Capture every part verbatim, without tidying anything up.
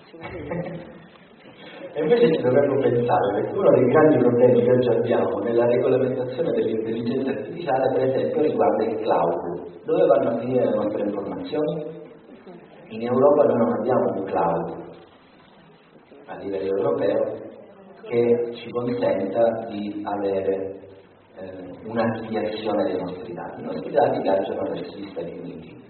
E invece ci dovremmo pensare, perché uno dei grandi problemi che oggi abbiamo nella regolamentazione dell'intelligenza artificiale, per esempio, riguarda il cloud. Dove vanno a finire le nostre informazioni? In Europa noi non abbiamo un cloud a livello europeo che ci consenta di avere eh, un'archiviazione dei nostri dati. I nostri dati viaggiano verso gli Stati Uniti.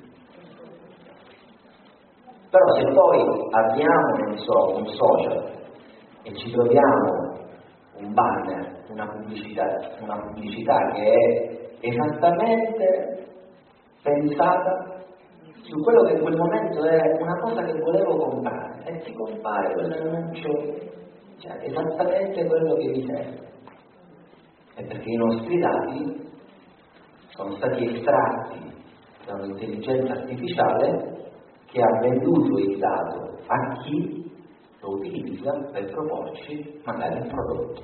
Però se poi abbiamo, non so, un social e ci troviamo un banner, una pubblicità, una pubblicità che è esattamente pensata su quello che in quel momento è una cosa che volevo comprare e ti compare quell'annuncio, cioè esattamente quello che mi serve. È perché i nostri dati sono stati estratti da un'intelligenza artificiale che ha venduto il dato a chi lo utilizza per proporci magari un prodotto.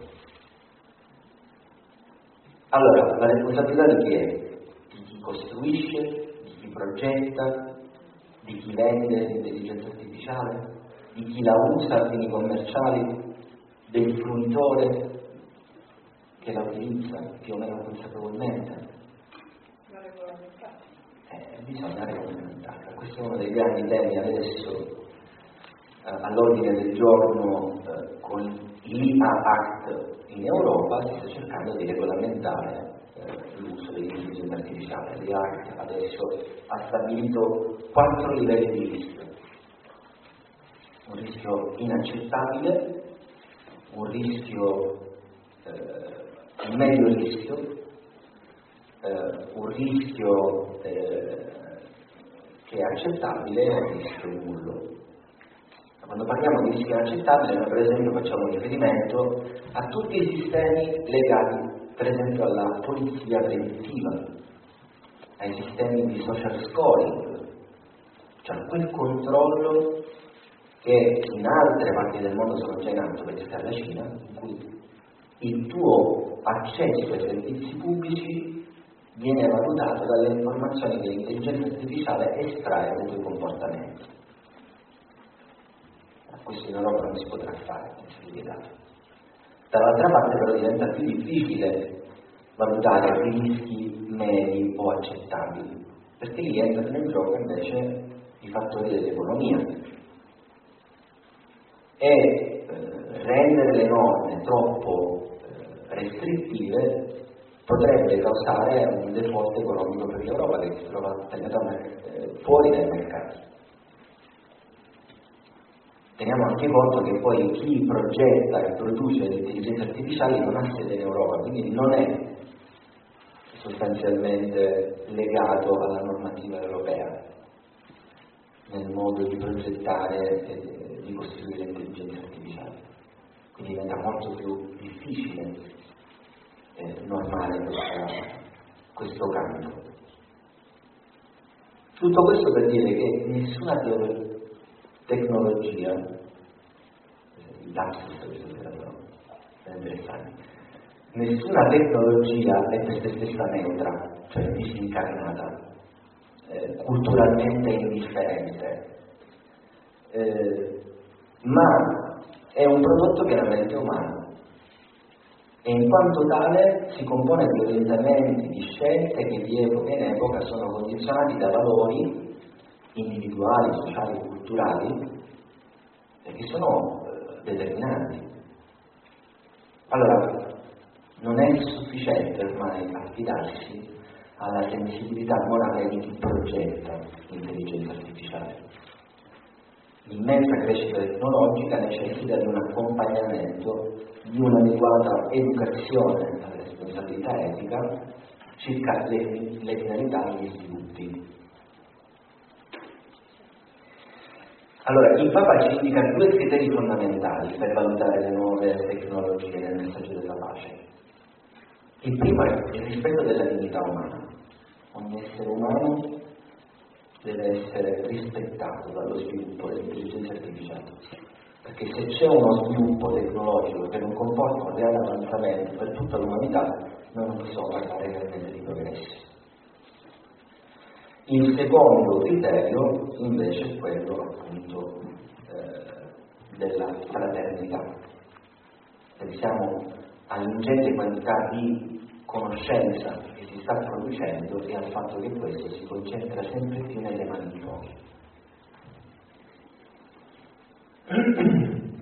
Allora, la responsabilità di chi è? Di chi costruisce, di chi progetta, di chi vende l'intelligenza artificiale, di chi la usa a fini commerciali, del fruitore che la utilizza più o meno consapevolmente. La regolamentare. Eh, bisogna regolamentarla. Questo è uno dei grandi temi adesso eh, all'ordine del giorno eh, con l'I A Act in Europa. Si sta cercando di regolamentare eh, l'uso dell'intelligenza artificiale. L'I A Act adesso ha stabilito quattro livelli di rischio: un rischio inaccettabile, un rischio eh, un medio rischio, eh, un rischio eh, che è accettabile e un rischio nullo. Quando parliamo di rischio inaccettabile, noi per esempio facciamo riferimento a tutti i sistemi legati per esempio alla polizia preventiva, ai sistemi di social scoring, cioè quel controllo che in altre parti del mondo sono già in atto, perché sta la Cina, in cui il tuo accesso ai servizi pubblici viene valutato dalle informazioni che l'intelligenza artificiale estrae dai tuoi comportamenti. Questo in Europa non si potrà fare, non si è vietato. Dall'altra parte però diventa più difficile valutare i rischi medi o accettabili, perché lì entrano nel gioco invece i fattori dell'economia. E eh, rendere le norme troppo eh, restrittive potrebbe causare un default economico per l'Europa, che si trova eh, fuori dai mercati. Teniamo anche conto che poi chi progetta e produce le intelligenze artificiali non ha sede in Europa, quindi non è sostanzialmente legato alla normativa europea nel modo di progettare e di costruire l'intelligenza artificiale. Quindi diventa molto più difficile eh, normare questa, questo cambio. Tutto questo per dire che nessuna teoria tecnologia, il lapsus è interessante, nessuna tecnologia è per se stessa neutra, cioè disincarnata, eh, culturalmente indifferente, eh, ma è un prodotto chiaramente umano e in quanto tale si compone di orientamenti, di scelte che di epoca in epoca sono condizionati da valori individuali, sociali, culturali, e che sono eh, determinanti. Allora, non è sufficiente ormai affidarsi alla sensibilità morale di chi progetta l'intelligenza artificiale. L'immensa crescita tecnologica necessita di un accompagnamento, di un'adeguata educazione alla responsabilità etica circa le, le finalità e gli sviluppi. Allora, il Papa ci indica due criteri fondamentali per valutare le nuove tecnologie nel messaggio della pace. Il primo è il rispetto della dignità umana. Ogni essere umano deve essere rispettato dallo sviluppo dell'intelligenza artificiale, perché se c'è uno sviluppo tecnologico che non comporta un reale avanzamento per tutta l'umanità, noi non possiamo parlare realmente di progresso. Il secondo criterio invece è quello appunto eh, della fraternità. Pensiamo all'ingente quantità di conoscenza che si sta producendo e al fatto che questo si concentra sempre più nelle mani di pochi.